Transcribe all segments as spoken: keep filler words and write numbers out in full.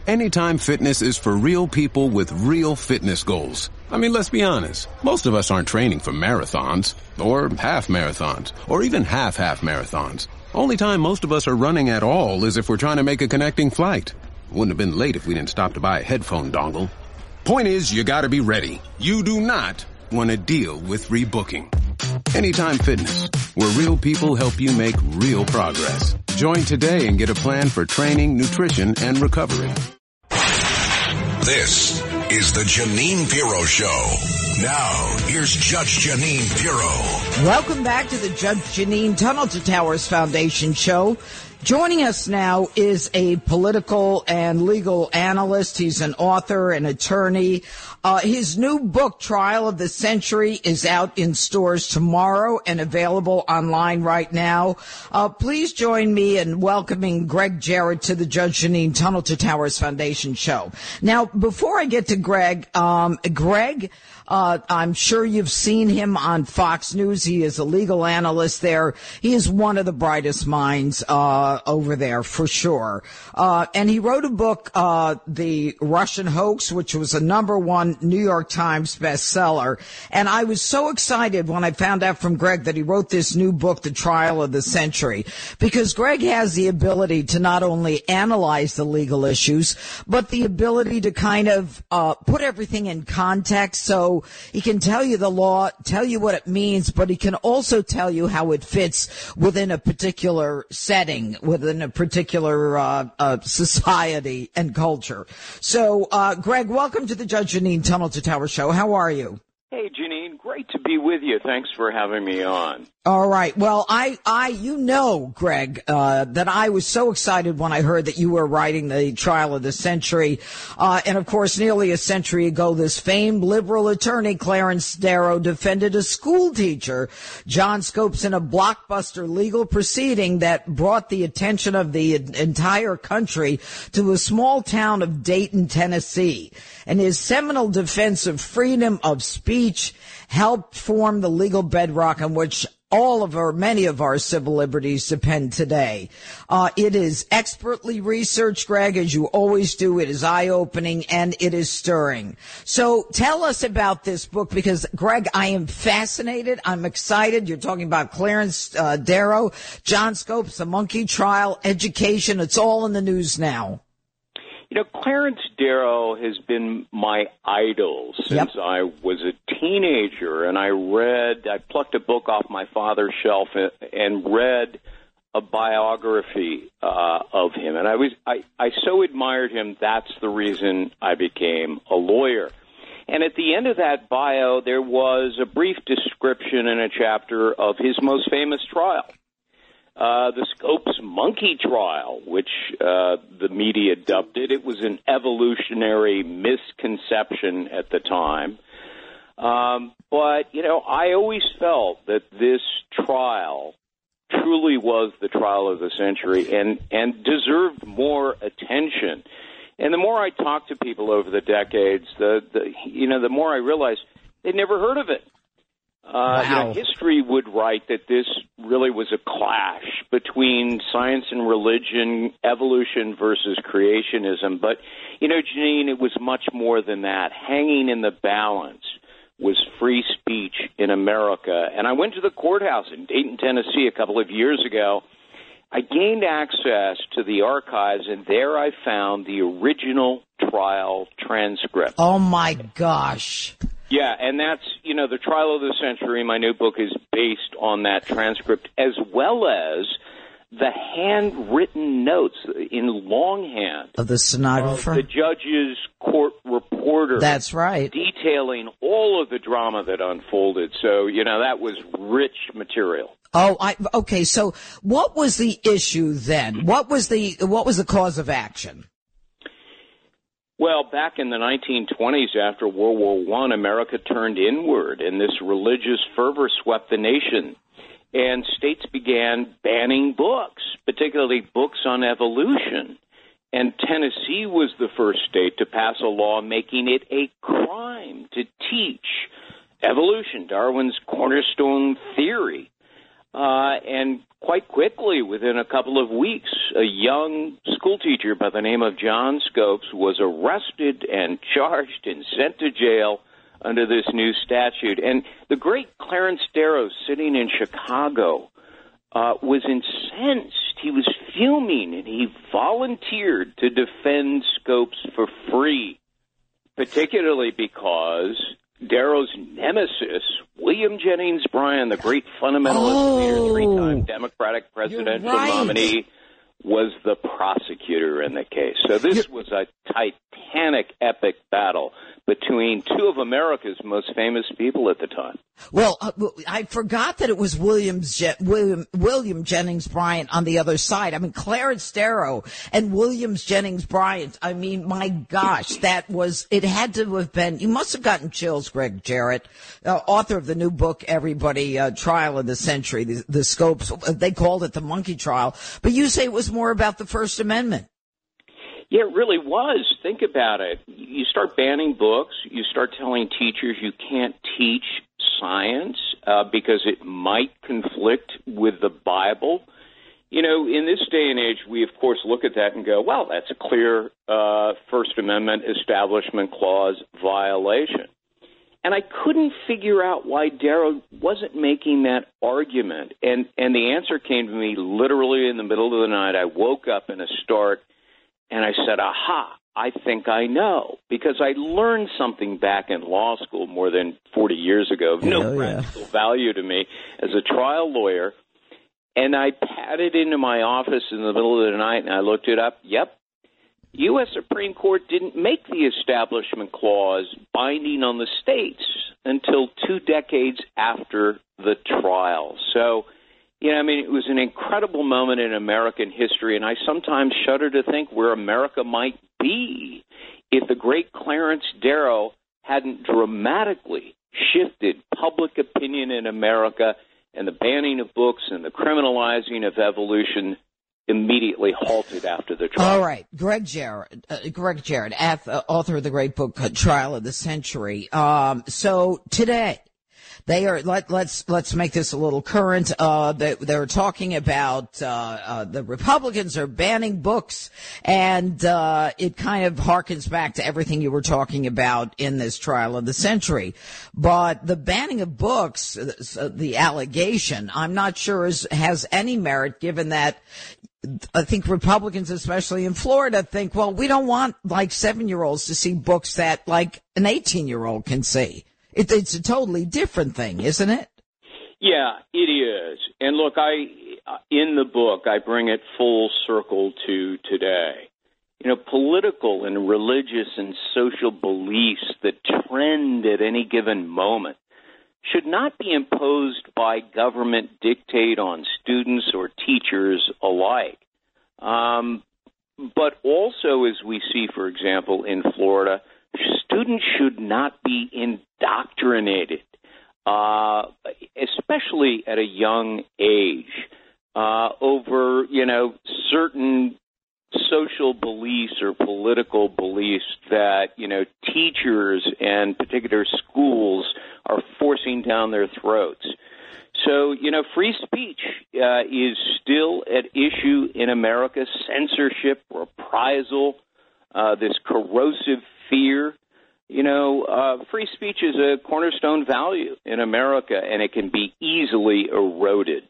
Anytime Fitness is for real people with real fitness goals. I mean, let's be honest. Most of us aren't training for marathons, or half marathons, or even half-half marathons. Only time most of us are running at all is if we're trying to make a connecting flight. Wouldn't have been late if we didn't stop to buy a headphone dongle. Point is, you gotta be ready. You do not want to deal with rebooking. Anytime Fitness, where real people help you make real progress. Join today and get a plan for training, nutrition, and recovery. This is the Jeanine Pirro Show. Now, here's Judge Jeanine Pirro. Welcome back to the Judge Jeanine Tunnel to Towers Foundation Show. Joining us now is a political and legal analyst. He's an author, an attorney. Uh, his new book, Trial of the Century, is out in stores tomorrow and available online right now. Uh, please join me in welcoming Greg Jarrett to the Judge Jeanine Tunnel to Towers Foundation Show. Now, before I get to Greg, um, Greg, Uh, I'm sure you've seen him on Fox News. He is a legal analyst there. He is one of the brightest minds uh, over there, for sure. Uh, and he wrote a book, uh, The Russian Hoax, which was a number one New York Times bestseller. And I was so excited when I found out from Greg that he wrote this new book, The Trial of the Century, because Greg has the ability to not only analyze the legal issues, but the ability to kind of uh, put everything in context. So he can tell you the law, tell you what it means, but he can also tell you how it fits within a particular setting, within a particular uh, uh, society and culture. So, uh, Greg, welcome to the Judge Jeanine Tunnel to Tower Show. How are you? Hey, Jeanine, great to be with you. Thanks for having me on. All right. Well, I, I, you know, Greg, uh, that I was so excited when I heard that you were writing the Trial of the Century. Uh, and of course, nearly a century ago, this famed liberal attorney, Clarence Darrow, defended a school teacher, John Scopes, in a blockbuster legal proceeding that brought the attention of the entire country to a small town of Dayton, Tennessee. And his seminal defense of freedom of speech helped form the legal bedrock on which all of our, many of our civil liberties depend today. Uh, it is expertly researched, Greg, as you always do. It is eye-opening and it is stirring. So tell us about this book, because, Greg, I am fascinated. I'm excited. You're talking about Clarence uh, Darrow, John Scopes, the monkey trial, education. It's all in the news now. You know, Clarence Darrow has been my idol since yep. I was a teenager, and I read, I plucked a book off my father's shelf and read a biography uh, of him, and I was, I, I so admired him, that's the reason I became a lawyer. And at the end of that bio, there was a brief description in a chapter of his most famous trial. Uh, the Scopes monkey trial, which uh, the media dubbed it. It was an evolutionary misconception at the time. Um, but, you know, I always felt that this trial truly was the trial of the century and, and deserved more attention. And the more I talked to people over the decades, the, the you know, the more I realized they'd never heard of it. Uh, wow. you know, history would write that this really was a clash between science and religion, evolution versus creationism. But, you know, Jeanine, it was much more than that. Hanging in the balance was free speech in America. And I went to the courthouse in Dayton, Tennessee a couple of years ago. I gained access to the archives, and there I found the original trial transcript. Oh, my gosh. Yeah, and that's, you know, the Trial of the Century, my new book, is based on that transcript, as well as the handwritten notes in longhand of the stenographer, of the judge's court reporter. That's right. Detailing all of the drama that unfolded. So, you know, that was rich material. Oh, I, okay. So what was the issue then? What was the, what was the cause of action? Well, back in the nineteen twenties, after World War One, America turned inward, and this religious fervor swept the nation. And states began banning books, particularly books on evolution. And Tennessee was the first state to pass a law making it a crime to teach evolution, Darwin's cornerstone theory. Uh, and quite quickly, within a couple of weeks, a young schoolteacher by the name of John Scopes was arrested and charged and sent to jail under this new statute. And the great Clarence Darrow, sitting in Chicago, uh, was incensed. He was fuming, and he volunteered to defend Scopes for free, particularly because Darrow's nemesis, William Jennings Bryan, the great fundamentalist oh, leader, three-time Democratic presidential right. nominee, was the prosecutor in the case. So this you're, was a titanic, epic battle between two of America's most famous people at the time. Well, uh, I forgot that it was Williams, Je- William, William Jennings Bryan on the other side. I mean, Clarence Darrow and Williams Jennings Bryan. I mean, my gosh, that was, it had to have been, you must have gotten chills, Greg Jarrett, uh, author of the new book, Everybody, uh, Trial of the Century, the, the Scopes. They called it the monkey trial. But you say it was more about the First Amendment. Yeah, it really was. Think about it. You start banning books. You start telling teachers you can't teach science uh, because it might conflict with the Bible. You know, in this day and age, we, of course, look at that and go, well, that's a clear uh, First Amendment Establishment Clause violation. And I couldn't figure out why Darrow wasn't making that argument. And, and the answer came to me literally in the middle of the night. I woke up in a start, and I said, aha, I think I know, because I learned something back in law school more than forty years ago of no yeah. practical value to me as a trial lawyer. And I padded into my office in the middle of the night, and I looked it up. Yep. U S Supreme Court didn't make the Establishment Clause binding on the states until two decades after the trial. So, you know, I mean, it was an incredible moment in American history, and I sometimes shudder to think where America might be if the great Clarence Darrow hadn't dramatically shifted public opinion in America, and the banning of books and the criminalizing of evolution immediately halted after the trial. All right. Greg Jarrett, uh, Greg Jarrett, author of the great book, uh, Trial of the Century. Um, so today, They are, let, let's, let's make this a little current. Uh, they, they're talking about, uh, uh, the Republicans are banning books, and, uh, it kind of harkens back to everything you were talking about in this trial of the century. But the banning of books, uh, the allegation, I'm not sure is, has any merit, given that I think Republicans, especially in Florida, think, well, we don't want like seven-year-olds to see books that like an eighteen-year-old can see. It, it's a totally different thing, isn't it? Yeah, it is. And look, I in the book, I bring it full circle to today. You know, political and religious and social beliefs that trend at any given moment should not be imposed by government dictate on students or teachers alike. Um, but also, as we see, for example, in Florida, students should not be indoctrinated, uh, especially at a young age, uh, over, you know, certain social beliefs or political beliefs that, you know, teachers and particular schools are forcing down their throats. So, you know, free speech uh, is still at issue in America. Censorship, reprisal, uh, this corrosive fear. You know, uh, free speech is a cornerstone value in America, and it can be easily eroded.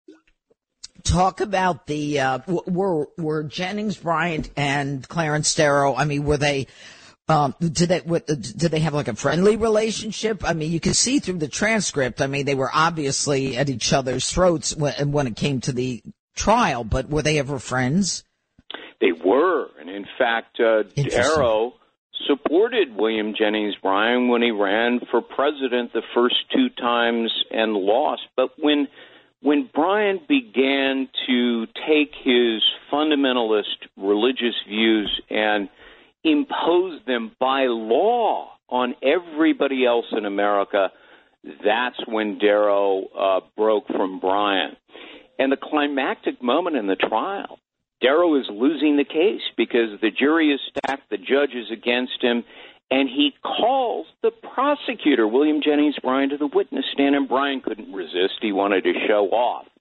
Talk about the, uh, were, were Jennings Bryan and Clarence Darrow, I mean, were they, um, did they, what, did they have like a friendly relationship? I mean, you can see through the transcript, I mean, they were obviously at each other's throats when, when it came to the trial, but were they ever friends? They were, and in fact, uh, Darrow supported William Jennings Bryan when he ran for president the first two times and lost. But when when Bryan began to take his fundamentalist religious views and impose them by law on everybody else in America, that's when Darrow uh, broke from Bryan. And the climactic moment in the trial, Darrow is losing the case because the jury is stacked, the judge is against him, and he calls the prosecutor, William Jennings Bryan, to the witness stand, and Bryan couldn't resist. He wanted to show off.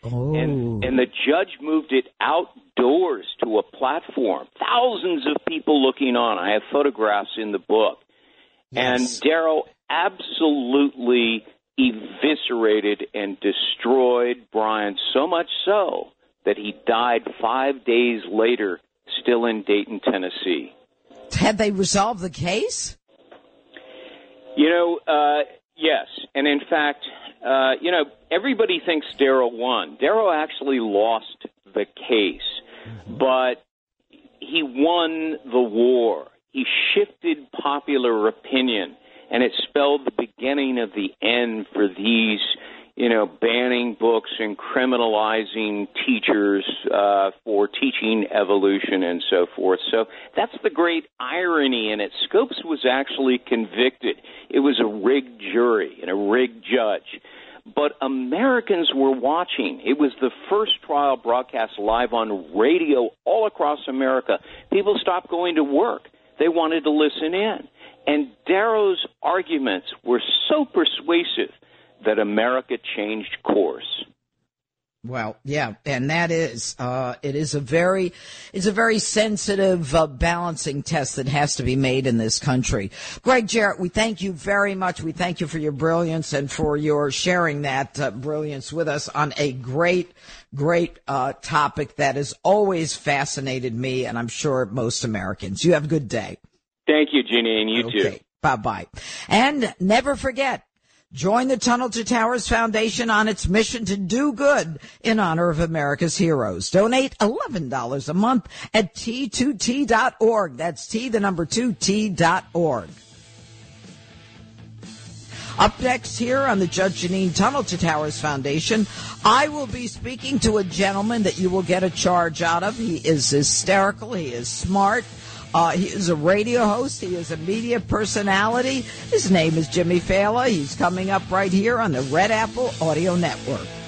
Oh. And, and the judge moved it outdoors to a platform. Thousands of people looking on. I have photographs in the book. Yes. And Darrow absolutely eviscerated and destroyed Bryant, so much so that he died five days later, still in Dayton, Tennessee. Had they resolved the case? You know, uh, yes. And in fact, uh, you know, everybody thinks Darrow won. Darrow actually lost the case, mm-hmm. but he won the war. He shifted popular opinion, and it spelled the beginning of the end for these, you know, banning books and criminalizing teachers uh, for teaching evolution and so forth. So that's the great irony in it. Scopes was actually convicted. It was a rigged jury and a rigged judge. But Americans were watching. It was the first trial broadcast live on radio all across America. People stopped going to work. They wanted to listen in. And Darrow's arguments were so persuasive that America changed course. Well, yeah, and that is, uh, it is a very, it's a very sensitive uh, balancing test that has to be made in this country. Greg Jarrett, we thank you very much. We thank you for your brilliance and for your sharing that uh, brilliance with us on a great, great uh, topic that has always fascinated me, and I'm sure most Americans. You have a good day. Thank you, Janine. You okay. too. Bye-bye. And never forget, join the Tunnel to Towers Foundation on its mission to do good in honor of America's heroes. Donate eleven dollars a month at T two T dot org. That's T, the number two, T dot org. Up next here on the Judge Jeanine Tunnel to Towers Foundation, I will be speaking to a gentleman that you will get a charge out of. He is hysterical. He is smart. Uh, he is a radio host. He is a media personality. His name is Jimmy Fallon. He's coming up right here on the Red Apple Audio Network.